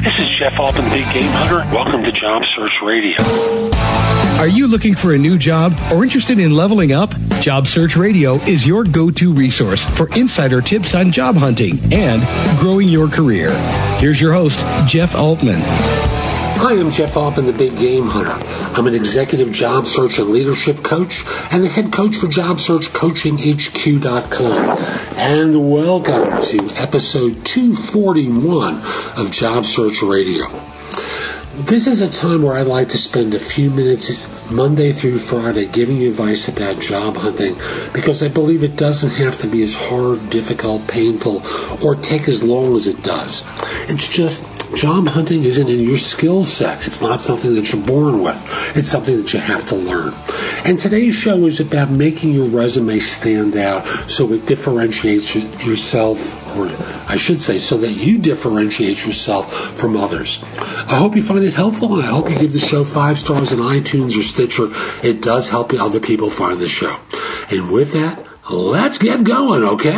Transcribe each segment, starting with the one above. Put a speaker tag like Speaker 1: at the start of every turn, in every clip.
Speaker 1: This is Jeff Altman, Big Game Hunter. Welcome to Job Search Radio.
Speaker 2: Are you looking for a new job or interested in leveling up? Job Search Radio is your go-to resource for insider tips on job hunting and growing your career. Here's your host, Jeff Altman.
Speaker 3: Hi, I'm Jeff Altman, the Big Game Hunter. I'm an executive job search and leadership coach and the head coach for JobSearchCoachingHQ.com. And welcome to episode 241 of Job Search Radio. This is a time where I like to spend a few minutes Monday through Friday giving you advice about job hunting, because I believe it doesn't have to be as hard, difficult, painful, or take as long as it does. It's just job hunting isn't in your skill set. It's not something that you're born with. It's something that you have to learn. And today's show is about making your resume stand out so it differentiates yourself, or I should say, so that you differentiate yourself from others. I hope you find it helpful, and I hope you give the show 5 stars on iTunes or Stitcher. It does help other people find the show. And with that, let's get going, okay?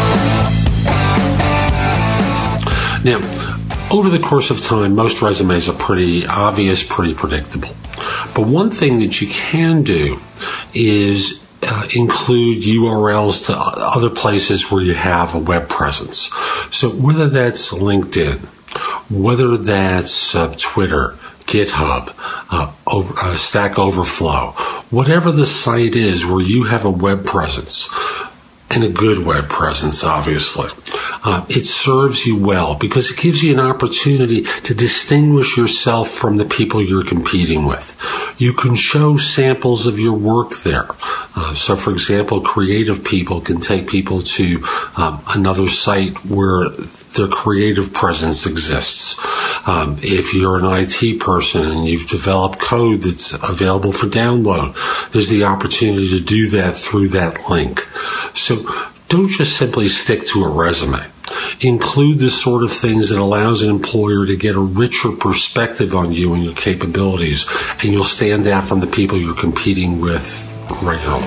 Speaker 3: Now, over the course of time, most resumes are pretty obvious, pretty predictable. But one thing that you can do is include URLs to other places where you have a web presence. So whether that's LinkedIn, whether that's Twitter, GitHub, Stack Overflow, whatever the site is where you have a web presence, and a good web presence, obviously. It serves you well because it gives you an opportunity to distinguish yourself from the people you're competing with. You can show samples of your work there. So, for example, creative people can take people to another site where their creative presence exists. If you're an IT person and you've developed code that's available for download, there's the opportunity to do that through that link. So don't just simply stick to a resume. Include the sort of things that allows an employer to get a richer perspective on you and your capabilities, and you'll stand out from the people you're competing with regularly.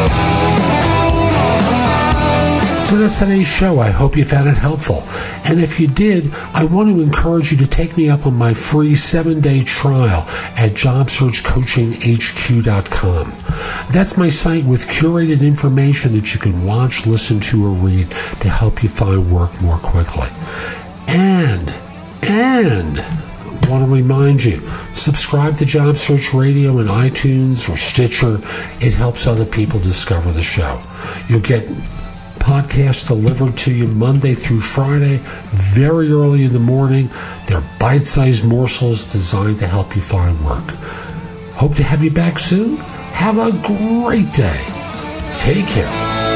Speaker 3: So that's today's show. I hope you found it helpful. And if you did, I want to encourage you to take me up on my free 7-day trial at JobSearchCoachingHQ.com. That's my site with curated information that you can watch, listen to, or read to help you find work more quickly. And want to remind you, subscribe to Job Search Radio in iTunes or Stitcher. It helps other people discover the show. You'll get podcasts delivered to you Monday through Friday, very early in the morning. They're bite-sized morsels designed to help you find work. Hope to have you back soon. Have a great day. Take care.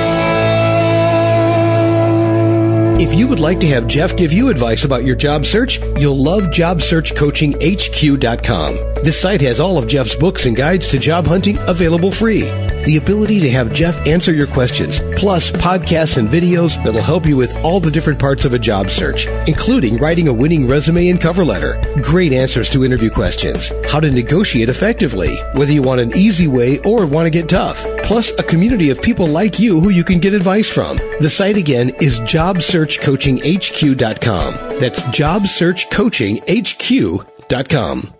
Speaker 2: If you would like to have Jeff give you advice about your job search, you'll love JobSearchCoachingHQ.com. This site has all of Jeff's books and guides to job hunting available free. The ability to have Jeff answer your questions, plus podcasts and videos that'll help you with all the different parts of a job search, including writing a winning resume and cover letter, great answers to interview questions, how to negotiate effectively, whether you want an easy way or want to get tough, plus a community of people like you who you can get advice from. The site again is JobSearchCoachingHQ.com. That's JobSearchCoachingHQ.com.